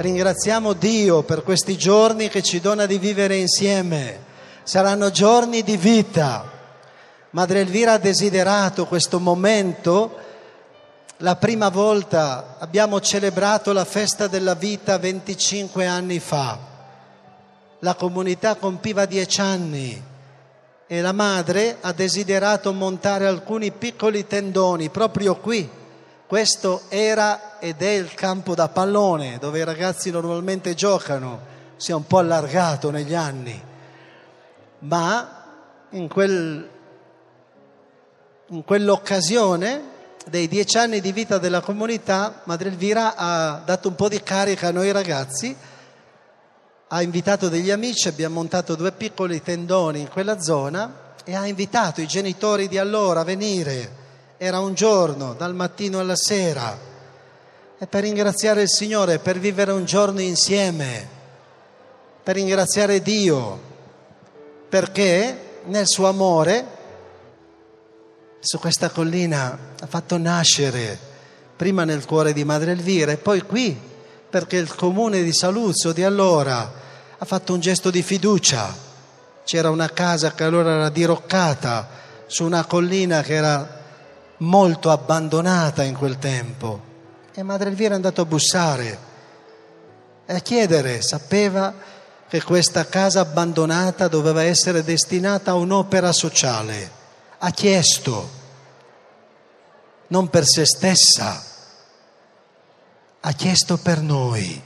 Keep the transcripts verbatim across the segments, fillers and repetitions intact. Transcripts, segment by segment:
Ringraziamo Dio per questi giorni che ci dona di vivere insieme. Saranno giorni di vita. Madre Elvira ha desiderato questo momento. La prima volta abbiamo celebrato la festa della vita venticinque anni fa. La comunità compiva dieci anni e la madre ha desiderato montare alcuni piccoli tendoni proprio qui. Questo era ed è il campo da pallone dove i ragazzi normalmente giocano. Si è un po' allargato negli anni, ma in, quel, in quell'occasione dei dieci anni di vita della comunità, Madre Elvira ha dato un po' di carica a noi ragazzi, ha invitato degli amici, abbiamo montato due piccoli tendoni in quella zona e ha invitato i genitori di allora a venire. Era un giorno, dal mattino alla sera, e per ringraziare il Signore, per vivere un giorno insieme, per ringraziare Dio, perché nel suo amore su questa collina ha fatto nascere, prima nel cuore di Madre Elvira e poi qui, perché il comune di Saluzzo di allora ha fatto un gesto di fiducia. C'era una casa che allora era diroccata su una collina che era molto abbandonata in quel tempo, e Madre Elvira è andata a bussare e a chiedere. Sapeva che questa casa abbandonata doveva essere destinata a un'opera sociale. Ha chiesto, non per se stessa, ha chiesto per noi.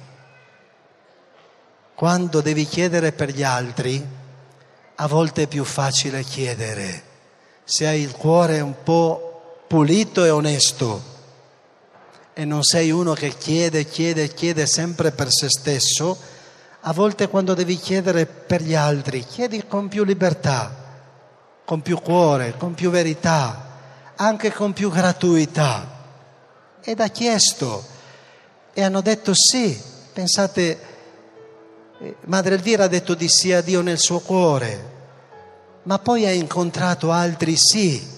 Quando devi chiedere per gli altri, a volte è più facile chiedere. Se hai il cuore un po' pulito e onesto e non sei uno che chiede, chiede, chiede sempre per se stesso, a volte quando devi chiedere per gli altri, chiedi con più libertà, con più cuore, con più verità, anche con più gratuità. Ed ha chiesto e hanno detto sì. Pensate, Madre Elvira ha detto di sì a Dio nel suo cuore, ma poi ha incontrato altri sì.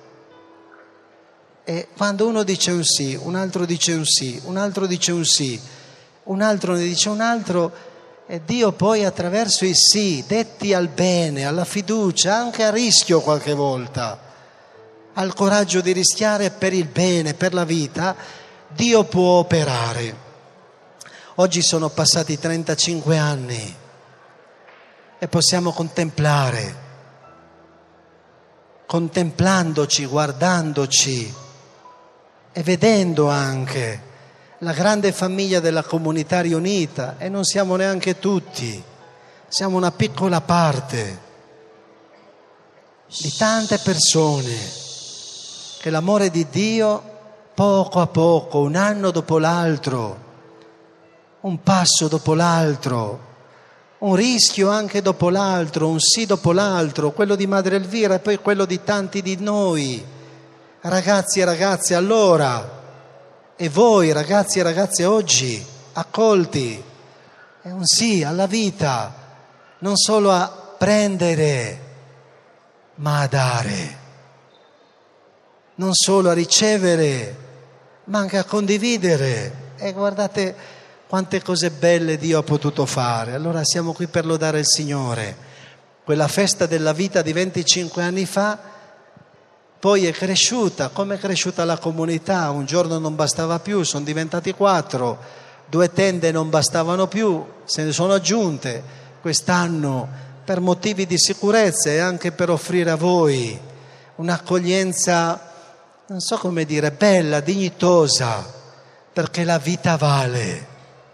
E quando uno dice un sì, un altro dice un sì, un altro dice un sì, un altro ne dice un altro, e Dio poi attraverso i sì, detti al bene, alla fiducia, anche a rischio qualche volta, al coraggio di rischiare per il bene, per la vita, Dio può operare. Oggi sono passati trentacinque anni e possiamo contemplare, contemplandoci, guardandoci e vedendo anche la grande famiglia della comunità riunita, e non siamo neanche tutti, siamo una piccola parte di tante persone che l'amore di Dio poco a poco, un anno dopo l'altro, un passo dopo l'altro, un rischio anche dopo l'altro, un sì dopo l'altro, quello di Madre Elvira e poi quello di tanti di noi, ragazzi e ragazze allora, e voi ragazzi e ragazze oggi, accolti. È un sì alla vita, non solo a prendere, ma a dare, non solo a ricevere, ma anche a condividere. E guardate quante cose belle Dio ha potuto fare. Allora siamo qui per lodare il Signore. Quella festa della vita di venticinque anni fa poi è cresciuta, come è cresciuta la comunità. Un giorno non bastava più, sono diventati quattro, due tende non bastavano più, se ne sono aggiunte quest'anno per motivi di sicurezza e anche per offrire a voi un'accoglienza, non so come dire, bella, dignitosa, perché la vita vale.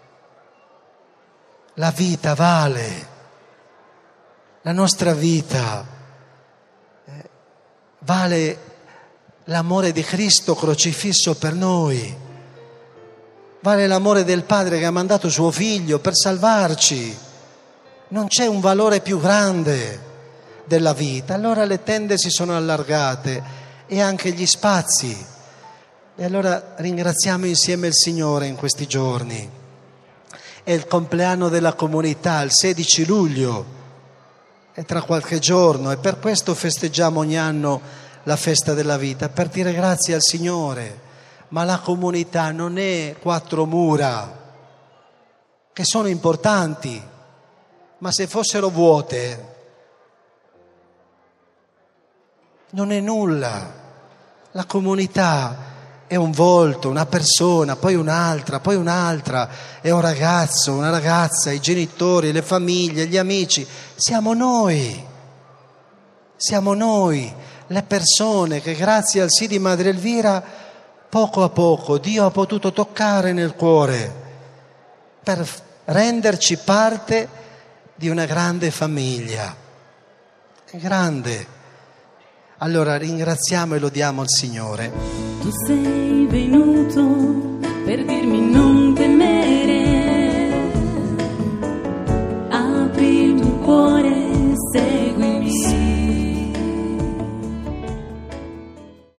La vita vale, la nostra vita eh, vale l'amore di Cristo crocifisso per noi, vale l'amore del Padre che ha mandato suo Figlio per salvarci. Non c'è un valore più grande della vita. Allora le tende si sono allargate e anche gli spazi. E allora ringraziamo insieme il Signore in questi giorni. È il compleanno della comunità, il sedici luglio, è tra qualche giorno, e per questo festeggiamo ogni anno la festa della vita, per dire grazie al Signore. Ma la comunità non è quattro mura, che sono importanti, ma se fossero vuote non è nulla. La comunità è un volto, una persona, poi un'altra, poi un'altra, è un ragazzo, una ragazza, i genitori, le famiglie, gli amici. Siamo noi, siamo noi, le persone che grazie al sì di Madre Elvira poco a poco Dio ha potuto toccare nel cuore per renderci parte di una grande famiglia. È grande. Allora ringraziamo e lodiamo il Signore. Tu sei venuto per dirmi non